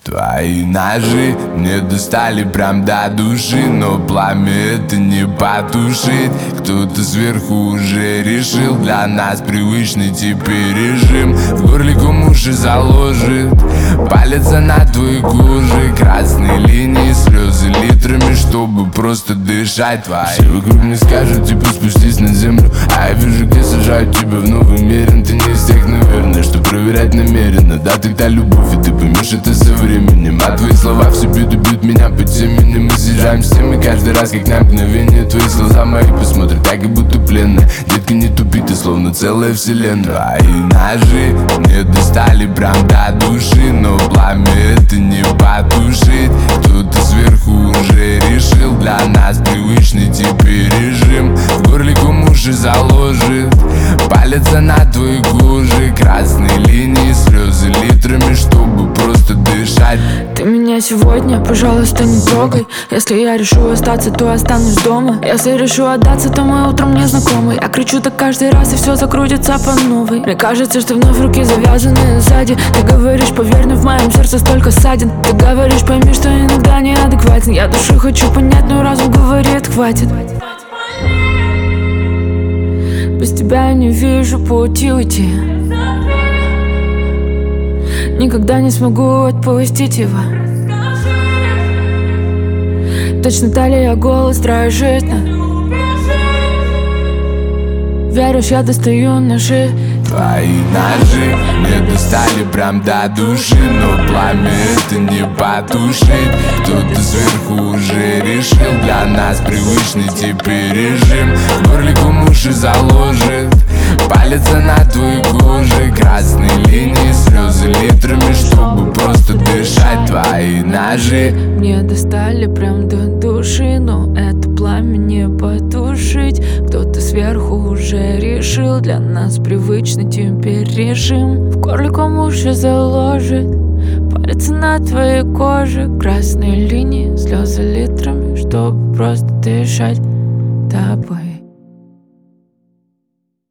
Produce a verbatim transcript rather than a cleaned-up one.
Твои ножи мне достали прям до души, но пламя это не потушить. Кто-то сверху уже решил для нас привычный теперь режим. В горле ком уши заложит, палится на твоей коже. Красные линии, слезы литрами, чтобы просто дышать. Твои все вокруг мне скажут, типа спустись на землю, а я вижу, где сажают тебя в новый мир. Ты не из тех, наверное, что проверять намеренно. Да, ты та любовь, и ты поймешь это со временем. А твои слова все бьют и бьют меня по темени. Мы съезжаем с темы каждый раз, как на мгновение. Твои глаза мои посмотрят так, и будто пленные. Детка, не тупи, ты словно целая вселенная. Твои ножи мне достали прям до души, но пламя это не потушить. Кто-то сверху уже решил для нас привычный теперь режим. В горле ком уши заложит, палится на твоей коже. Красные линии, слезы литрами, чтобы просто дышать. Ты меня сегодня, пожалуйста, не трогай. Если я решу остаться, то останусь дома. Если решу отдаться, то мы утром не знакомы. Я кричу так каждый раз, и все закрутится по новой. Мне кажется, что вновь руки завязаны сзади. Ты говоришь, поверь, но в моем сердце столько ссадин. Ты говоришь, пойми, что иногда неадекватен. Я душу хочу понять, но разум говорит, хватит. Без тебя я не вижу пути уйти. Никогда не смогу отпустить его. Точно талия, голос дрожит. Веришь, я достаю ножи. Твои ножи мне достали прям до души, но пламя это не потушить. Кто-то сверху уже решил для нас привычный теперь режим. В горле ком уши заложит, палится на твоей коже. Красные линии, слезы литрами, чтобы просто дышать. Твои ножи мне достали прям до души, но это пламя не потушить. Кто-то сверху уже решил для нас привычный теперь режим. В горле ком уши заложит, палится на твоей коже. Красные линии, слезы литрами, чтобы просто дышать тобой.